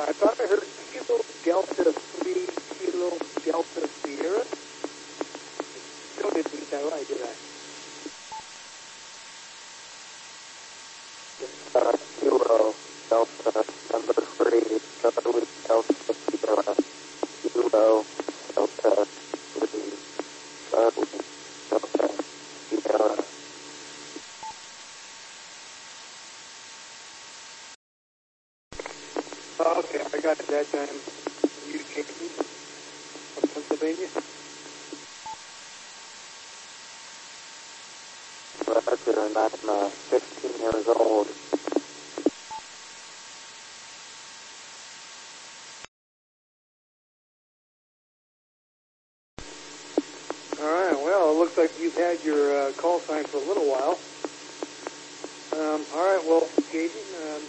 I thought I heard Kilo Delta 3, Kilo Delta Sierra. Still didn't get that right, did I? Kilo Delta number 3, Charlie Delta Sierra, Kilo Delta 3, Charlie Delta Sierra. Oh, okay, I got it that time. You Casey from Pennsylvania? Roger, and I'm 15 years old. All right, well, it looks like you've had your call sign for a little while. All right, well, Gaten,